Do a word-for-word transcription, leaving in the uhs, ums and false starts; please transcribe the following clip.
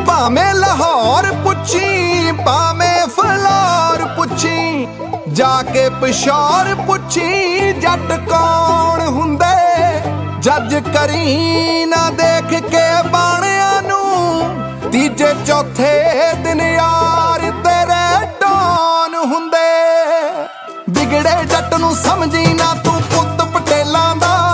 ਭਾਵੇਂ ਲਾਹੌਰ ਪੁੱਛੀ ਭਾਵੇਂ ਫਲੌਰ ਪੁੱਛੀ, ਜਾ ਕੇ ਪਿਸ਼ੌਰ ਪੁੱਛੀ ਜੱਟ ਕੌਣ ਹੁੰਦੇ। ਜੱਜ ਕਰੀ ਨਾ ਦੇਖ ਕੇ ਬਾਣਿਆਂ ਨੂੰ, ਤੀਜੇ ਚੌਥੇ ਦਿਨ ਯਾਰ ਤੇਰੇ ਡੌਨ ਹੁੰਦੇ। ਵਿਗੜੇ ਜੱਟ ਨੂੰ ਸਮਝੀ ਨਾ ਤੂੰ ਪੁੱਤ ਪਟੇਲਾਂ ਦਾ,